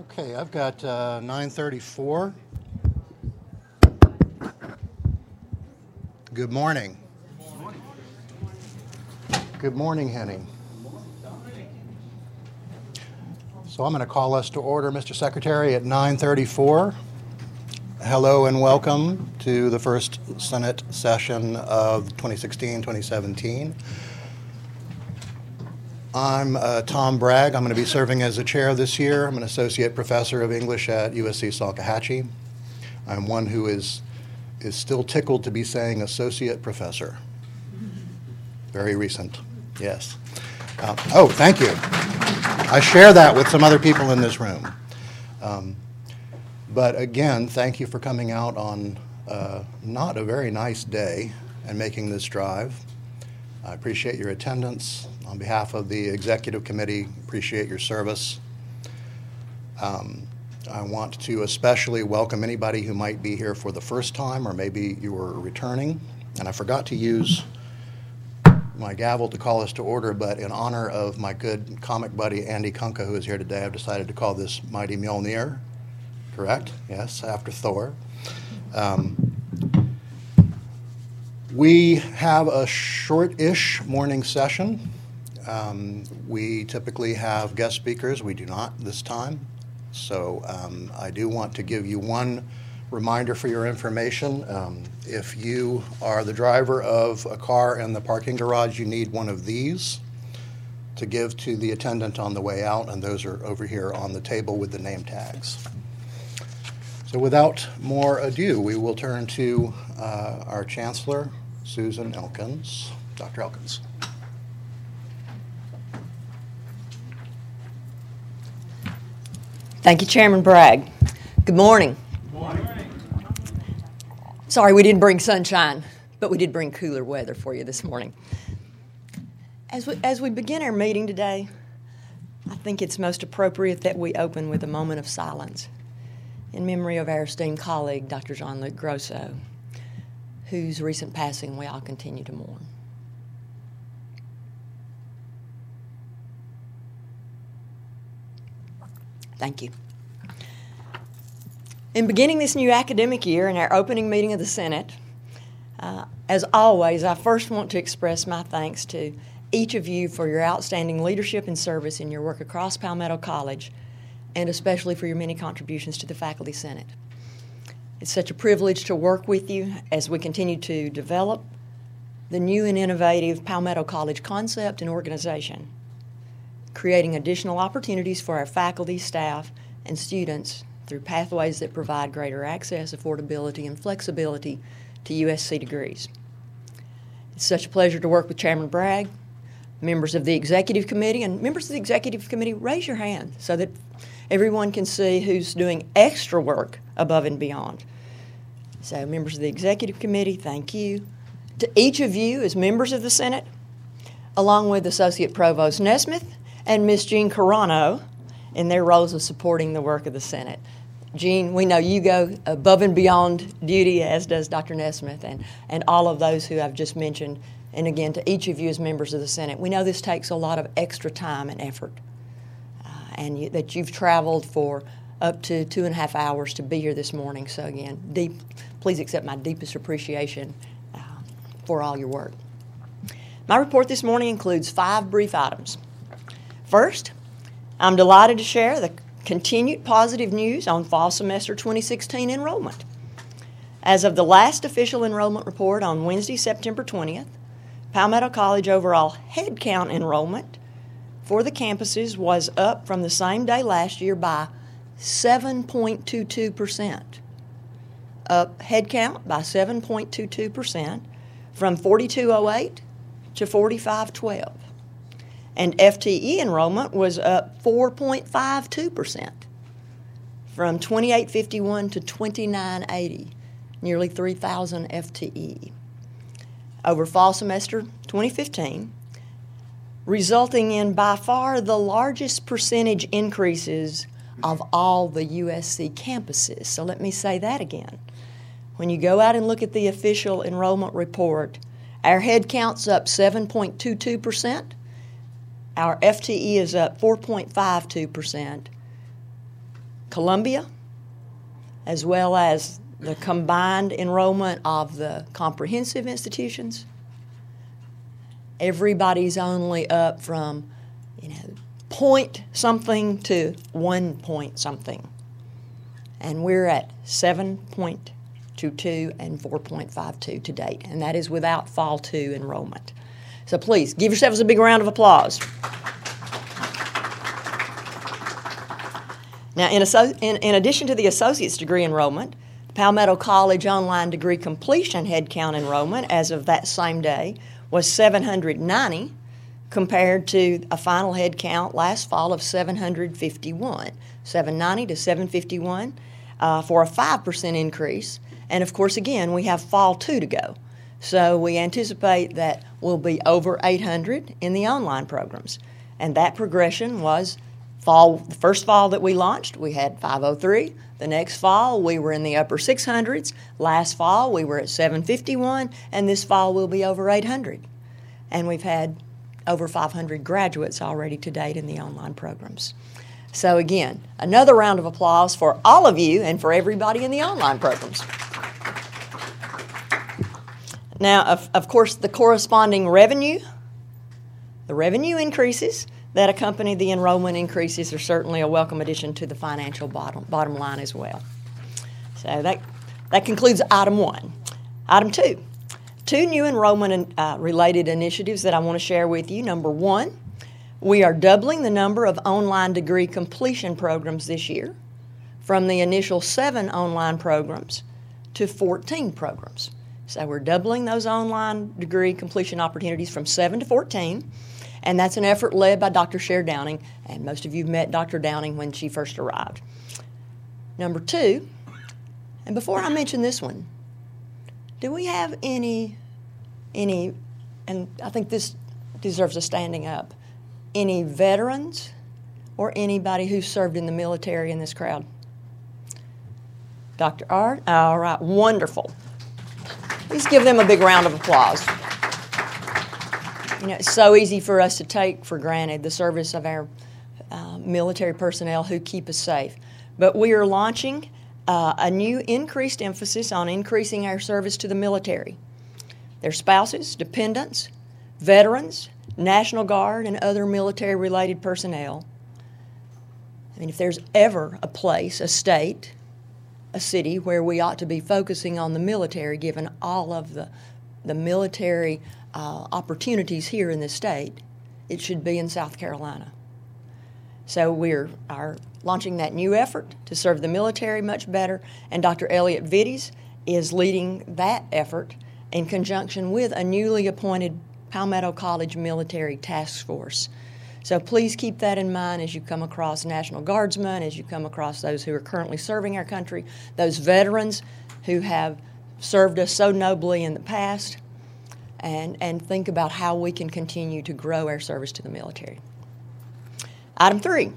Okay, I've got 9:34. Good morning. Good morning, Henning. So I'm going to call us to order, Mr. Secretary, at 9:34. Hello and welcome to the first Senate session of 2016-2017. I'm Tom Bragg. I'm going to be serving as the chair this year. I'm an associate professor of English at USC Salkehatchie. I'm one who is still tickled to be saying associate professor. Very recent, yes. Oh, thank you. I share that with some other people in this room. But again, thank you for coming out on not a very nice day and making this drive. I appreciate your attendance. On behalf of the executive committee, appreciate your service. I want to especially welcome anybody who might be here for the first time, or maybe you were returning. And I forgot to use my gavel to call us to order, but in honor of my good comic buddy Andy Kunka, who is here today, I've decided to call this Mighty Mjolnir. Correct? Yes, after Thor. We have a short-ish morning session. We typically have guest speakers. We do not this time. So I do want to give you one reminder for your information. If you are the driver of a car in the parking garage, you need one of these to give to the attendant on the way out, and those are over here on the table with the name tags. So without more ado, we will turn to our Chancellor, Susan Elkins. Dr. Elkins. Thank you, Chairman Bragg. Good morning. Good morning. Sorry we didn't bring sunshine, but we did bring cooler weather for you this morning. As we begin our meeting today, I think it's most appropriate that we open with a moment of silence in memory of our esteemed colleague, Dr. Jean-Luc Grosso, whose recent passing we all continue to mourn. Thank you. In beginning this new academic year in our opening meeting of the Senate, as always, I first want to express my thanks to each of you for your outstanding leadership and service in your work across Palmetto College, and especially for your many contributions to the Faculty Senate. It's such a privilege to work with you as we continue to develop the new and innovative Palmetto College concept and organization, creating additional opportunities for our faculty, staff, and students through pathways that provide greater access, affordability, and flexibility to USC degrees. It's such a pleasure to work with Chairman Bragg, members of the Executive Committee, and members of the Executive Committee, raise your hand so that everyone can see who's doing extra work above and beyond. So members of the Executive Committee, thank you. To each of you as members of the Senate, along with Associate Provost Nesmith and Ms. Jean Carano in their roles of supporting the work of the Senate. Jean, we know you go above and beyond duty, as does Dr. Nesmith, and all of those who I've just mentioned. And again, to each of you as members of the Senate, we know this takes a lot of extra time and effort, and that you've traveled for up to 2.5 hours to be here this morning. So again, please accept my deepest appreciation for all your work. My report this morning includes 5 brief items. First, I'm delighted to share the continued positive news on fall semester 2016 enrollment. As of the last official enrollment report on Wednesday, September 20th, Palmetto College overall headcount enrollment for the campuses was up from the same day last year by 7.22%. Up headcount by 7.22% from 4,208 to 4,512. And FTE enrollment was up 4.52% from 2,851 to 2,980, nearly 3,000 FTE. Over fall semester 2015, resulting in by far the largest percentage increases of all the USC campuses. So let me say that again. When you go out and look at the official enrollment report, our head count's up 7.22%. Our FTE is up 4.52%. Columbia, as well as the combined enrollment of the comprehensive institutions. Everybody's only up from, point something to 1 point something. And we're at 7.22 and 4.52 to date, and that is without Fall 2 enrollment. So please, give yourselves a big round of applause. Now, in addition to the associate's degree enrollment, Palmetto College online degree completion headcount enrollment as of that same day was 790 compared to a final headcount last fall of 751. 790 to 751 for a 5% increase. And of course, again, we have Fall 2 to go. So we anticipate that we'll be over 800 in the online programs. And that progression was the first fall that we launched, we had 503. The next fall, we were in the upper 600s. Last fall, we were at 751. And this fall, we'll be over 800. And we've had over 500 graduates already to date in the online programs. So again, another round of applause for all of you and for everybody in the online programs. Now, of course, the corresponding revenue, the revenue increases that accompany the enrollment increases are certainly a welcome addition to the financial bottom line as well. So that concludes item 1. Item 2. 2 new enrollment related initiatives that I want to share with you. Number 1, we are doubling the number of online degree completion programs this year from the initial 7 online programs to 14 programs. So we're doubling those online degree completion opportunities from 7 to 14, and that's an effort led by Dr. Cher Downing, and most of you met Dr. Downing when she first arrived. Number 2, and before I mention this one, do we have any, and I think this deserves a standing up, any veterans or anybody who served in the military in this crowd? Dr. Art? All right, wonderful. Please give them a big round of applause. It's so easy for us to take for granted the service of our military personnel who keep us safe. But we are launching a new increased emphasis on increasing our service to the military, their spouses, dependents, veterans, National Guard, and other military-related personnel. I mean, if there's ever a place, a state, a city where we ought to be focusing on the military, given all of the military opportunities here in this state, it should be in South Carolina. So we are launching that new effort to serve the military much better, and Dr. Elliott Vittes is leading that effort in conjunction with a newly appointed Palmetto College Military Task Force. So please keep that in mind as you come across National Guardsmen, as you come across those who are currently serving our country, those veterans who have served us so nobly in the past, and think about how we can continue to grow our service to the military. Item 3,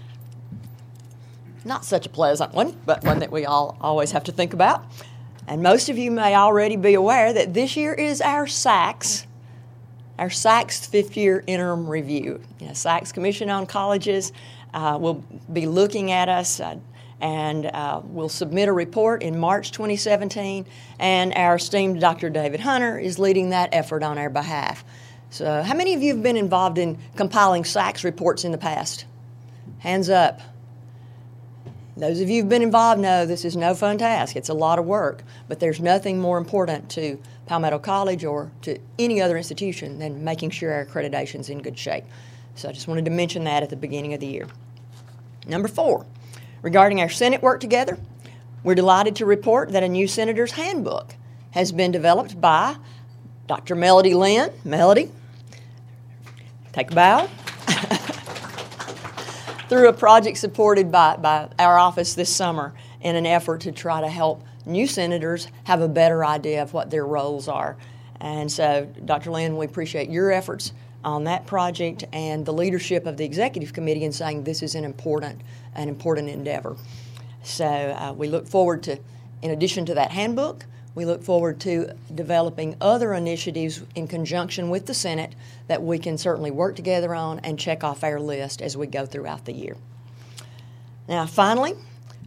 not such a pleasant one, but one that we all always have to think about. And most of you may already be aware that this year is our SACS 5th year interim review. SACS Commission on Colleges will be looking at us and we'll submit a report in March 2017, and our esteemed Dr. David Hunter is leading that effort on our behalf. So how many of you have been involved in compiling SACS reports in the past? Hands up. Those of you who've been involved know this is no fun task. It's a lot of work, but there's nothing more important to Palmetto College or to any other institution than making sure our accreditation's in good shape. So I just wanted to mention that at the beginning of the year. Number 4, regarding our Senate work together, we're delighted to report that a new Senator's Handbook has been developed by Dr. Melody Lynn. Melody, take a bow. Through a project supported by our office this summer in an effort to try to help new senators have a better idea of what their roles are. And so, Dr. Lynn, we appreciate your efforts on that project and the leadership of the Executive Committee in saying this is an important endeavor. So we look forward to, in addition to that handbook, we look forward to developing other initiatives in conjunction with the Senate that we can certainly work together on and check off our list as we go throughout the year. Now, finally,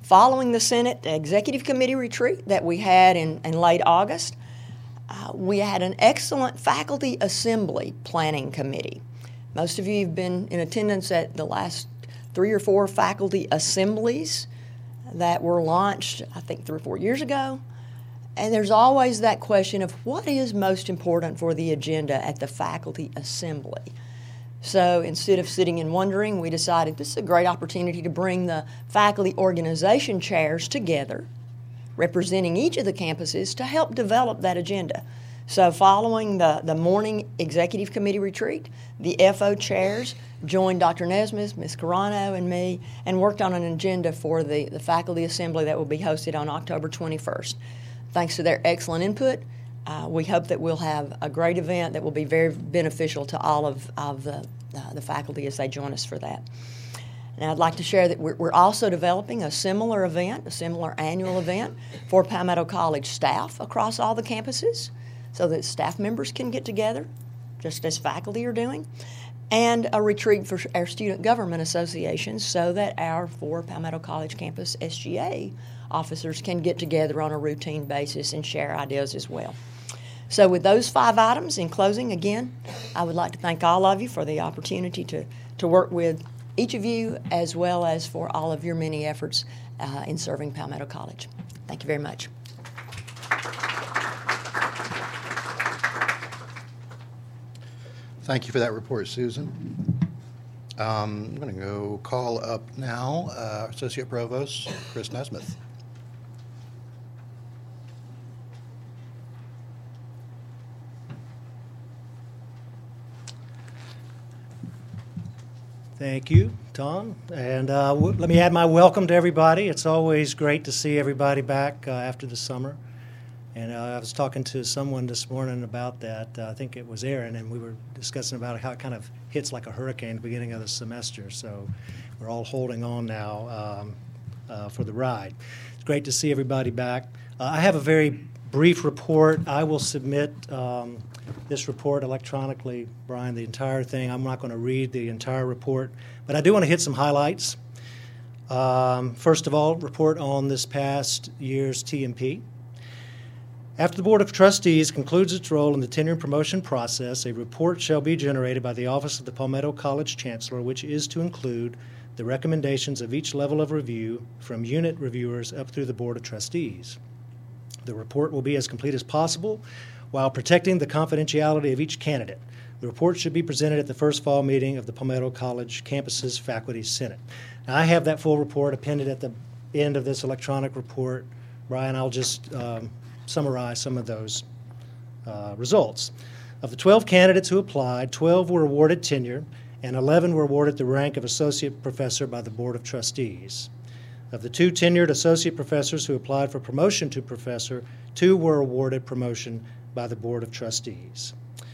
Following the Senate Executive Committee retreat that we had in late August, we had an excellent faculty assembly planning committee. Most of you have been in attendance at the last 3 or 4 faculty assemblies that were launched, I think, 3 or 4 years ago. And there's always that question of what is most important for the agenda at the faculty assembly. So instead of sitting and wondering, we decided this is a great opportunity to bring the faculty organization chairs together, representing each of the campuses, to help develop that agenda. So following the morning executive committee retreat, the FO chairs joined Dr. Nesmith, Ms. Carano, and me, and worked on an agenda for the faculty assembly that will be hosted on October 21st. Thanks to their excellent input, we hope that we'll have a great event that will be very beneficial to all of the faculty as they join us for that. Now, I'd like to share that we're also developing a similar event, a similar annual event for Palmetto College staff across all the campuses, so that staff members can get together, just as faculty are doing, and a retreat for our student government associations so that our 4 Palmetto College campus SGA officers can get together on a routine basis and share ideas as well. So with those 5 items, in closing, again, I would like to thank all of you for the opportunity to work with each of you, as well as for all of your many efforts in serving Palmetto College. Thank you very much. Thank you for that report, Susan. I'm going to go call up now Associate Provost Chris Nesmith. Thank you, Tom. And let me add my welcome to everybody. It's always great to see everybody back after the summer. And I was talking to someone this morning about that. I think it was Aaron, and we were discussing about how it kind of hits like a hurricane at the beginning of the semester. So we're all holding on now for the ride. It's great to see everybody back. I have a very brief report. I will submit this report electronically, Brian, the entire thing. I'm not going to read the entire report, but I do want to hit some highlights. First of all, report on this past year's TMP. After the Board of Trustees concludes its role in the tenure and promotion process, a report shall be generated by the Office of the Palmetto College Chancellor, which is to include the recommendations of each level of review from unit reviewers up through the Board of Trustees. The report will be as complete as possible while protecting the confidentiality of each candidate. The report should be presented at the first fall meeting of the Palmetto College Campus's Faculty Senate. Now, I have that full report appended at the end of this electronic report. Brian, I'll just summarize some of those results. Of the 12 candidates who applied, 12 were awarded tenure and 11 were awarded the rank of associate professor by the Board of Trustees. Of the 2 tenured associate professors who applied for promotion to professor, 2 were awarded promotion by the Board of Trustees.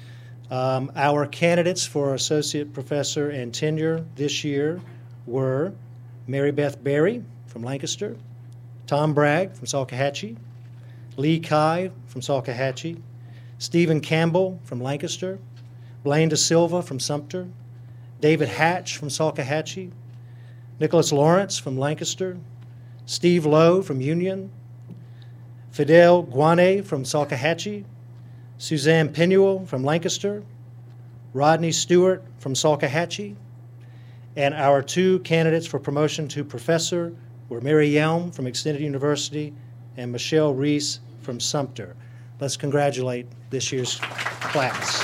Our candidates for associate professor and tenure this year were Mary Beth Berry from Lancaster, Tom Bragg from Salkehatchie, Lee Kai from Salkehatchie, Stephen Campbell from Lancaster, Blaine Da Silva from Sumter, David Hatch from Salkehatchie, Nicholas Lawrence from Lancaster, Steve Lowe from Union, Fidel Guane from Salkehatchie, Suzanne Pinuel from Lancaster, Rodney Stewart from Salkehatchie, and our 2 candidates for promotion to professor were Mary Yelm from Extended University and Michelle Reese from Sumter. Let's congratulate this year's class.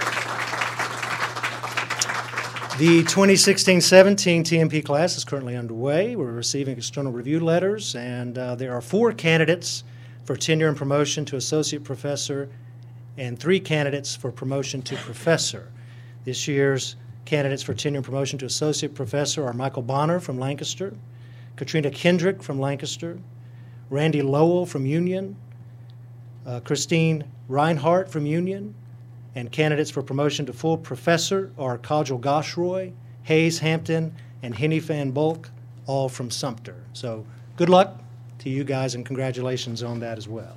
The 2016-17 TMP class is currently underway. We're receiving external review letters, and there are 4 candidates for tenure and promotion to associate professor and 3 candidates for promotion to professor. This year's candidates for tenure and promotion to associate professor are Michael Bonner from Lancaster, Katrina Kendrick from Lancaster, Randy Lowell from Union, Christine Reinhardt from Union, and candidates for promotion to full professor are Kajal Goshroy, Hayes Hampton, and Henny Van Bulk, all from Sumter. So good luck to you guys, and congratulations on that as well.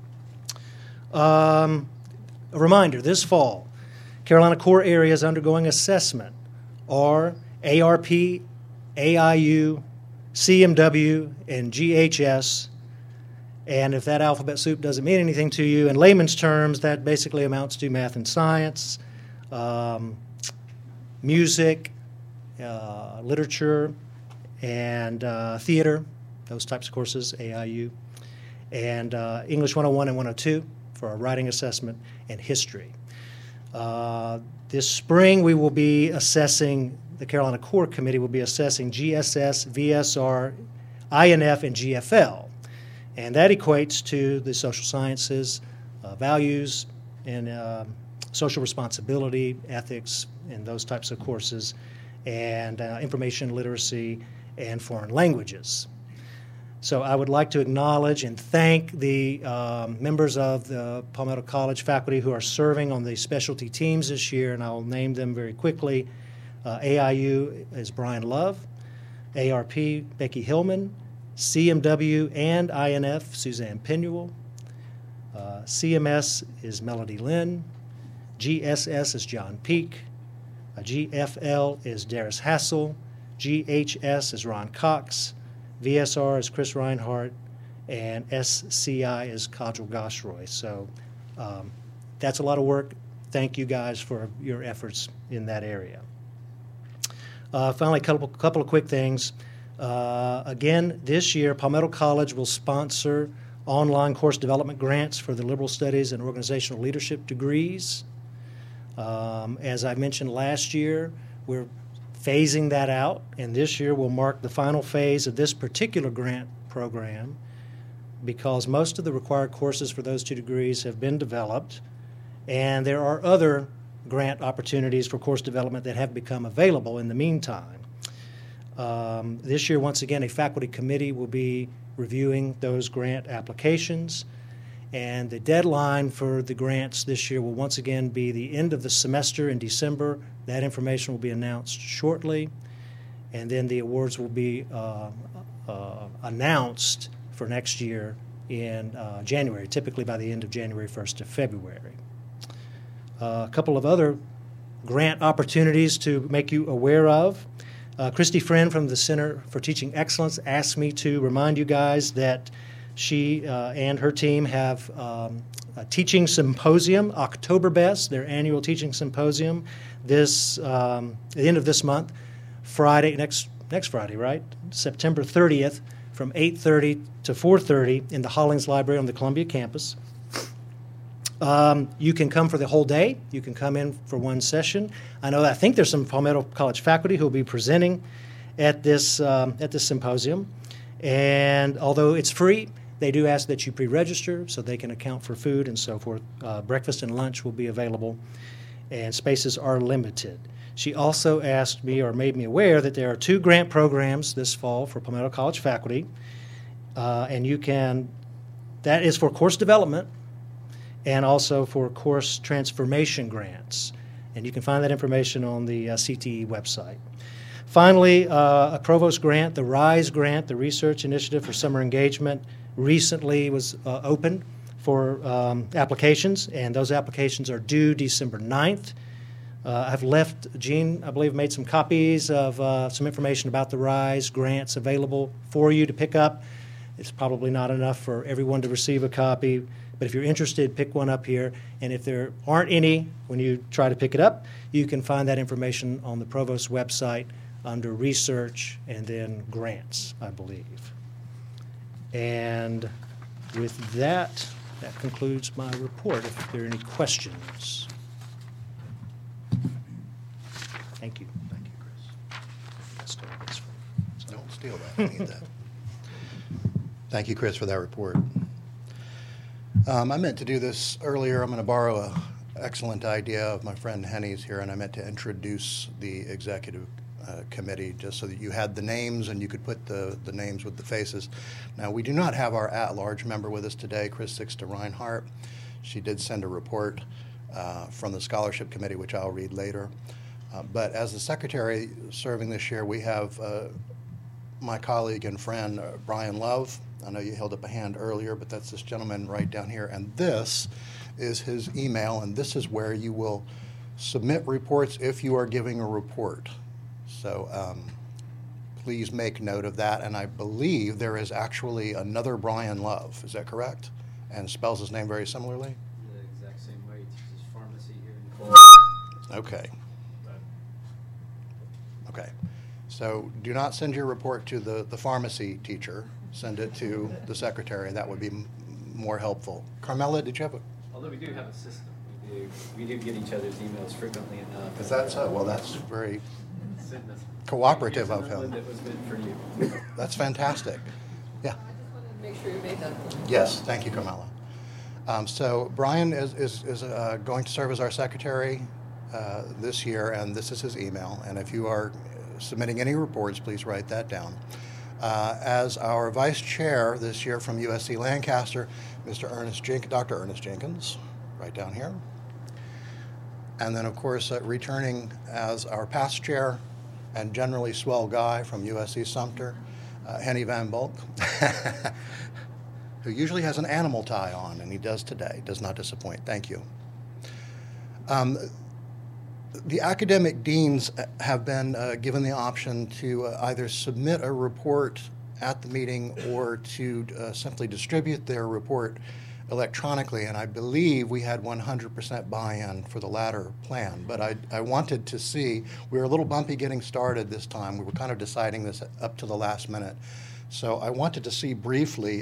A reminder, this fall, Carolina Core Area is undergoing assessment are ARP, AIU, CMW, and GHS. And if that alphabet soup doesn't mean anything to you, in layman's terms, that basically amounts to math and science, music, literature, and theater, those types of courses, AIU, and English 101 and 102 for our writing assessment, and history. This spring, we will be assessing, the Carolina Core Committee will be assessing GSS, VSR, INF, and GFL. And that equates to the social sciences, values, and social responsibility, ethics, and those types of courses, and information literacy, and foreign languages. So I would like to acknowledge and thank the members of the Palmetto College faculty who are serving on the specialty teams this year, and I'll name them very quickly. AIU is Brian Love, ARP, Becky Hillman, CMW and INF, Suzanne Pinuel. CMS is Melody Lynn. GSS is John Peak. GFL is Darius Hassel. GHS is Ron Cox. VSR is Chris Reinhardt. And SCI is Kajal Goshroy. So that's a lot of work. Thank you guys for your efforts in that area. Finally, a couple of quick things. Again, this year, Palmetto College will sponsor online course development grants for the liberal studies and organizational leadership degrees. As I mentioned last year, we're phasing that out, and this year will mark the final phase of this particular grant program because most of the required courses for those two degrees have been developed, and there are other grant opportunities for course development that have become available in the meantime. This year, once again, a faculty committee will be reviewing those grant applications, and the deadline for the grants this year will once again be the end of the semester in December. That information will be announced shortly, and then the awards will be announced for next year in January, typically by the end of January 1st to February. A couple of other grant opportunities to make you aware of. Christy Friend from the Center for Teaching Excellence asked me to remind you guys that she and her team have a teaching symposium, Oktoberfest, their annual teaching symposium, this at the end of this month, Friday, next Friday, right? September 30th, from 8:30 to 4:30 in the Hollings Library on the Columbia campus. You can come for the whole day. You can come in for one session. I think there's some Palmetto College faculty who will be presenting at this symposium. And although it's free, they do ask that you pre-register so they can account for food and so forth. Breakfast and lunch will be available, and spaces are limited. She also asked me or made me aware that there are 2 grant programs this fall for Palmetto College faculty, and that is for course development and also for course transformation grants. And you can find that information on the CTE website. Finally, a provost grant, the RISE grant, the Research Initiative for Summer Engagement, recently was opened for applications, and those applications are due December 9th. I've left, Gene, I believe, made some copies of some information about the RISE grants available for you to pick up. It's probably not enough for everyone to receive a copy, but if you're interested, pick one up here. And if there aren't any, when you try to pick it up, you can find that information on the Provost website under Research and then Grants, I believe. And with that, that concludes my report. If there are any questions. Thank you. Thank you, Chris. Don't steal that. I need that. Thank you, Chris, for that report. I meant to do this earlier. I'm going to borrow an excellent idea of my friend Henny's here, and I meant to introduce the executive committee just so that you had the names and you could put the names with the faces. Now, we do not have our at-large member with us today, Chris Sixta Reinhardt. She did send a report from the scholarship committee, which I'll read later. But as the secretary serving this year, we have my colleague and friend, Brian Love. I know you held up a hand earlier, but that's this gentleman right down here. And this is his email, and this is where you will submit reports if you are giving a report. So please make note of that. And I believe there is actually another Brian Love. Is that correct? And spells his name very similarly? The exact same way. He teaches pharmacy here in Cole. Okay. Okay. So do not send your report to the pharmacy teacher. Send it to the secretary. That would be more helpful. Carmela, did you have a... Although we do have a system. We do get each other's emails frequently enough. Is that so? Well, that's very Send us- cooperative of Here's another him. one that was meant for you. That's fantastic. Yeah. I just wanted to make sure you made that. Yes, thank you, Carmela. So Brian is going to serve as our secretary this year, and this is his email. And if you are submitting any reports, please write that down. As our vice chair this year from USC Lancaster, Dr. Ernest Jenkins, right down here. And then, of course, returning as our past chair and generally swell guy from USC Sumter, Henny Van Bulk, who usually has an animal tie on, and he does today. Does not disappoint. Thank you. The academic deans have been given the option to either submit a report at the meeting or to simply distribute their report electronically, and I believe we had 100% buy-in for the latter plan. But I wanted to see, we were a little bumpy getting started this time. We were kind of deciding this up to the last minute. So I wanted to see briefly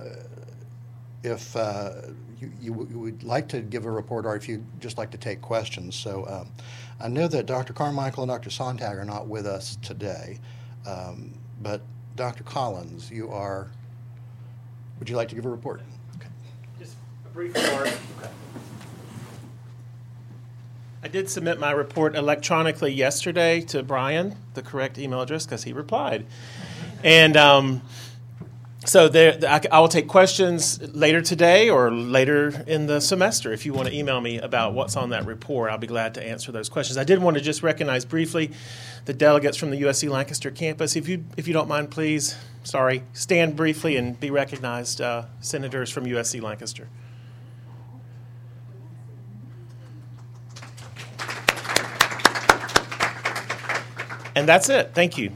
if you would like to give a report or if you'd just like to take questions. So I know that Dr. Carmichael and Dr. Sontag are not with us today, but Dr. Collins, would you like to give a report? Just a brief remark. I did submit my report electronically yesterday to Brian, the correct email address, because he replied. And so I will take questions later today or later in the semester. If you want to email me about what's on that report, I'll be glad to answer those questions. I did want to just recognize briefly the delegates from the USC Lancaster campus. If you don't mind, please, stand briefly and be recognized, senators from USC Lancaster. And that's it. Thank you.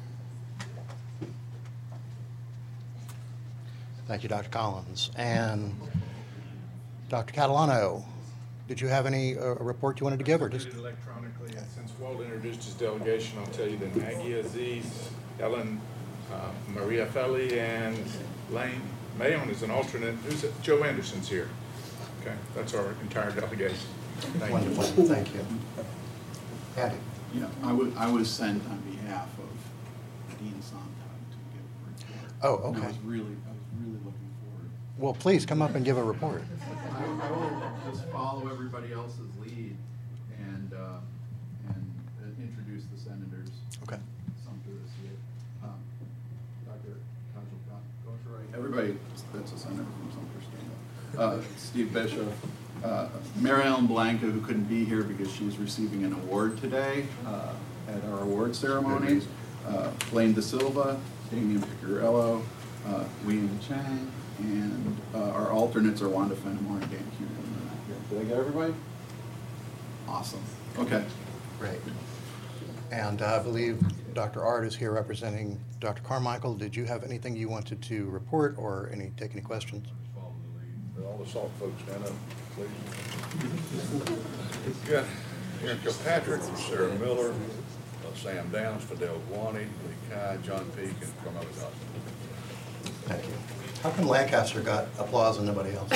Thank you, Dr. Collins. And Dr. Catalano, did you have any report you wanted to give? Or just I did it electronically, and since Walt introduced his delegation, I'll tell you that Maggie Aziz, Ellen, Maria Felli, and Lane Mayon is an alternate. Joe Anderson's here. Okay, that's our entire delegation. Thank wonderful. you. Thank you. Andy. Yeah, I was sent on behalf of Dean Sontag to give a report. Oh, And okay. I was really looking forward. Well, please come up and give a report. I will just follow everybody else's lead and introduce the senators. Okay. Sumter is here. Dr. Kajal, everybody that's a senator from Sumter, stand up. Steve Bishop. Mary Ellen Blanca, who couldn't be here because she's receiving an award today at our award ceremony. Blaine De Silva, Damian Piccarello, William Chang, and our alternates are Wanda Fenimore and Dan Cunin. Did I get everybody? Awesome. Okay. Great. And I believe Dr. Ard is here representing Dr. Carmichael. Did you have anything you wanted to report or take any questions? Follow the lead. All the SALT folks stand up, please. We've got Aaron Kilpatrick, Sarah Miller, Sam Downs, Fidel Guani, Lee Kai, John Peake, and Carmela Dawson. Thank you. How come Lancaster got applause and nobody else?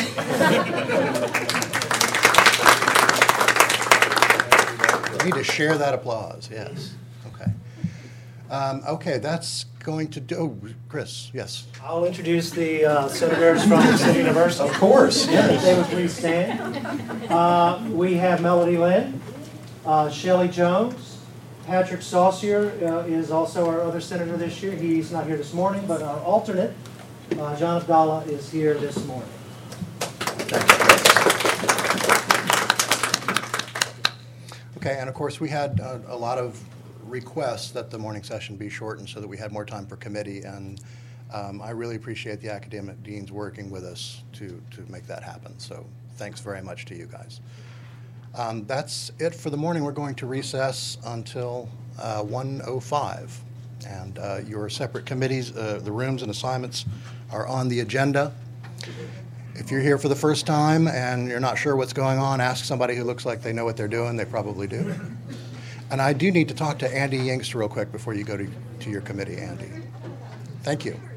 We need to share that applause, yes. Okay. Okay, that's going to do, oh, Chris, yes. I'll introduce the senators from the City University. Of course, If they yes. would please stand. We have Melody Lynn, Shelley Jones, Patrick Saucier is also our other senator this year. He's not here this morning, but our alternate, John Abdallah, is here this morning. Okay, and of course, we had a lot of requests that the morning session be shortened so that we had more time for committee, and I really appreciate the academic deans working with us to make that happen. So thanks very much to you guys. That's it for the morning. We're going to recess until 1:05. And your separate committees, the rooms and assignments are on the agenda. If you're here for the first time and you're not sure what's going on, ask somebody who looks like they know what they're doing. They probably do. And I do need to talk to Andy Yingst real quick before you go to your committee, Andy. Thank you.